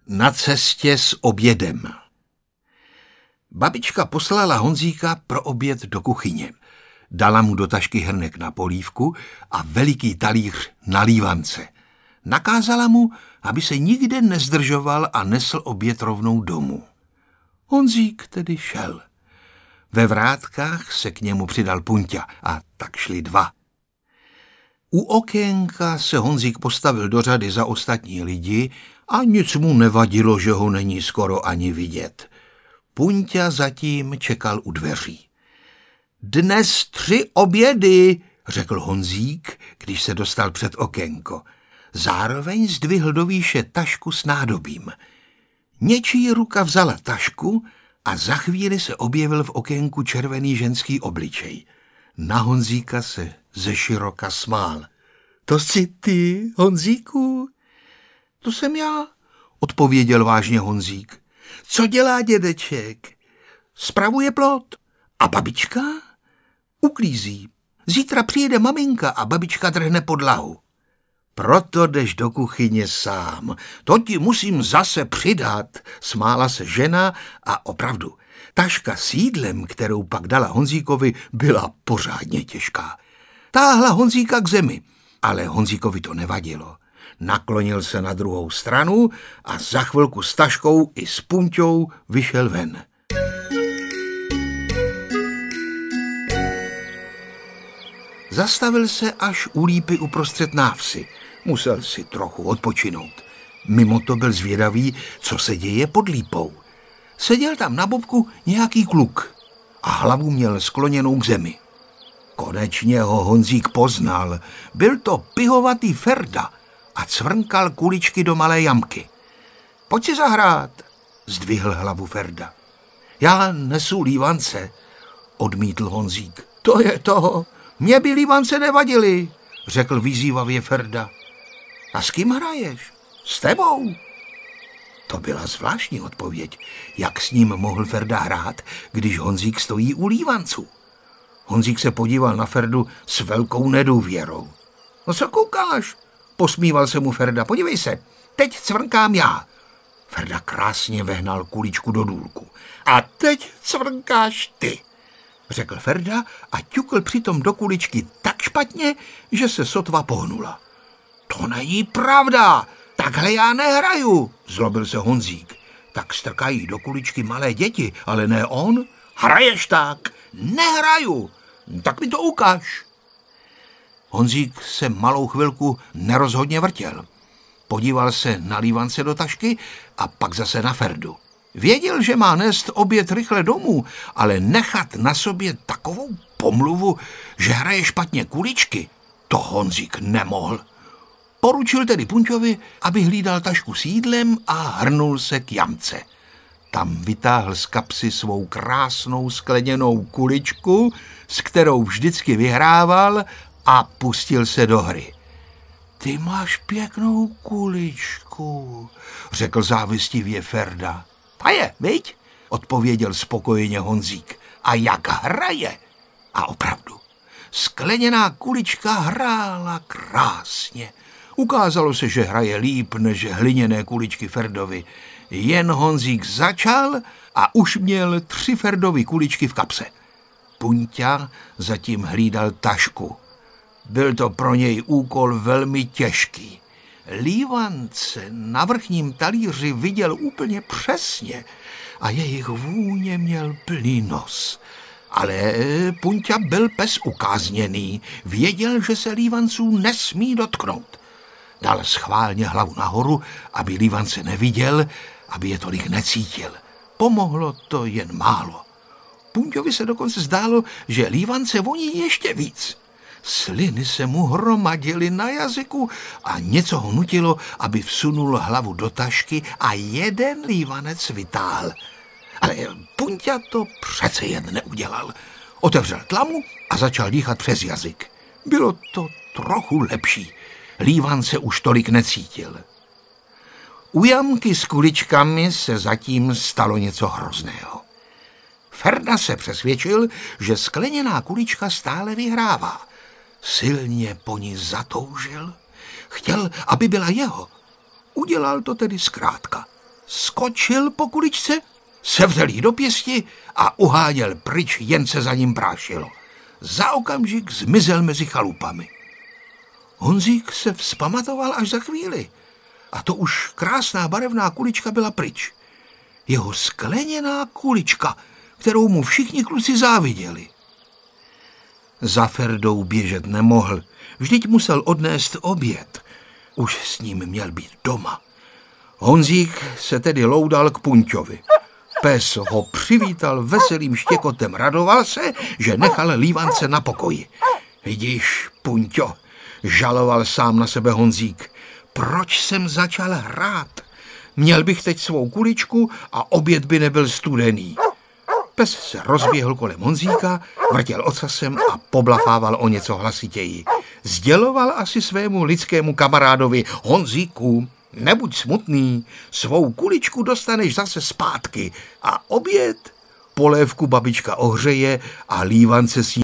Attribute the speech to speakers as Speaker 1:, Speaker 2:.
Speaker 1: Na cestě s obědem. Babička poslala Honzíka pro oběd do kuchyně. Dala mu do tašky hrnek na polívku a veliký talíř na lívance. Nakázala mu, aby se nikde nezdržoval a nesl oběd rovnou domů. Honzík tedy šel. Ve vrátkách se k němu přidal Punťa a tak šli dva. U okénka se Honzík postavil do řady za ostatní lidi a nic mu nevadilo, že ho není skoro ani vidět. Punťa zatím čekal u dveří. Dnes 3 obědy, řekl Honzík, když se dostal před okénko. Zároveň zdvihl do výše tašku s nádobím. Něčí ruka vzala tašku a za chvíli se objevil v okénku červený ženský obličej. Na Honzíka se zeširoka smál. To jsi ty, Honzíku? To jsem já, odpověděl vážně Honzík. Co dělá dědeček? Spravuje plot. A babička? Uklízí. Zítra přijede maminka a babička trhne podlahu. Proto jdeš do kuchyně sám. To ti musím zase přidat, smála se žena a opravdu. Taška s jídlem, kterou pak dala Honzíkovi, byla pořádně těžká. Táhla Honzíka k zemi, ale Honzíkovi to nevadilo. Naklonil se na druhou stranu a za chvilku s taškou i s Punťou vyšel ven. Zastavil se až u lípy uprostřed návsi. Musel si trochu odpočinout. Mimo to byl zvědavý, co se děje pod lípou. Seděl tam na bobku nějaký kluk a hlavu měl skloněnou k zemi. Konečně ho Honzík poznal. Byl to pihovatý Ferda a cvrnkal kuličky do malé jamky. Pojď si zahrát, zdvihl hlavu Ferda. Já nesu lívance, odmítl Honzík. To je to, mě by lívance nevadily, řekl vyzývavě Ferda. A s kým hraješ? S tebou? To byla zvláštní odpověď. Jak s ním mohl Ferda hrát, když Honzík stojí u lívanců? Honzík se podíval na Ferdu s velkou nedůvěrou. No co koukáš? Posmíval se mu Ferda. Podívej se, teď cvrnkám já. Ferda krásně vehnal kuličku do důlku. A teď cvrnkáš ty, řekl Ferda a ťukl přitom do kuličky tak špatně, že se sotva pohnula. To není pravda, takhle já nehraju, zlobil se Honzík. Tak strkají do kuličky malé děti, ale ne on. Hraješ tak? Nehraju. Tak mi to ukáž. Honzík se malou chvilku nerozhodně vrtěl. Podíval se na lívance do tašky a pak zase na Ferdu. Věděl, že má nést oběd rychle domů, ale nechat na sobě takovou pomluvu, že hraje špatně kuličky, to Honzík nemohl. Poručil tedy Punťovi, aby hlídal tašku s jídlem a hrnul se k jamce. Tam vytáhl z kapsy svou krásnou skleněnou kuličku, s kterou vždycky vyhrával, a pustil se do hry. Ty máš pěknou kuličku, řekl závistivě Ferda. Ta je, viď? Odpověděl spokojeně Honzík. A jak hraje? A opravdu, skleněná kulička hrála krásně. Ukázalo se, že hraje líp než hliněné kuličky Ferdovi. Jen Honzík začal a už měl 3 Ferdovy kuličky v kapse. Punťa zatím hlídal tašku. Byl to pro něj úkol velmi těžký. Lívance na vrchním talíři viděl úplně přesně a jejich vůně měl plný nos. Ale Punťa byl pes ukázněný, věděl, že se lívanců nesmí dotknout. Dal schválně hlavu nahoru, aby lívance neviděl, aby je tolik necítil. Pomohlo to jen málo. Punťovi se dokonce zdálo, že lívance voní ještě víc. Sliny se mu hromadily na jazyku a něco ho nutilo, aby vsunul hlavu do tašky a jeden lívanec vytáhl. Ale Punťa to přece jen neudělal. Otevřel tlamu a začal dýchat přes jazyk. Bylo to trochu lepší. Lívance už tolik necítil. U jamky s kuličkami se zatím stalo něco hrozného. Ferda se přesvědčil, že skleněná kulička stále vyhrává. Silně po ní zatoužil. Chtěl, aby byla jeho. Udělal to tedy zkrátka. skočil po kuličce, sevřel jí do pěsti a uháněl pryč, jen se za ním prášilo. Za okamžik zmizel mezi chalupami. Honzík se vzpamatoval až za chvíli. A to už krásná barevná kulička byla pryč. Jeho skleněná kulička, kterou mu všichni kluci záviděli. Za Ferdou běžet nemohl, vždyť musel odnést oběd. Už s ním měl být doma. Honzík se tedy loudal k Punťovi. Pes ho přivítal veselým štěkotem, radoval se, že nechal Lívance na pokoji. Vidíš, Punťo, žaloval sám na sebe Honzík, proč jsem začal hrát? Měl bych teď svou kuličku a oběd by nebyl studený. Pes se rozběhl kolem Honzíka, vrtěl ocasem a poblafával o něco hlasitěji. Sděloval asi svému lidskému kamarádovi: Honzíku, nebuď smutný, svou kuličku dostaneš zase zpátky a oběd polévku babička ohřeje a Lívance si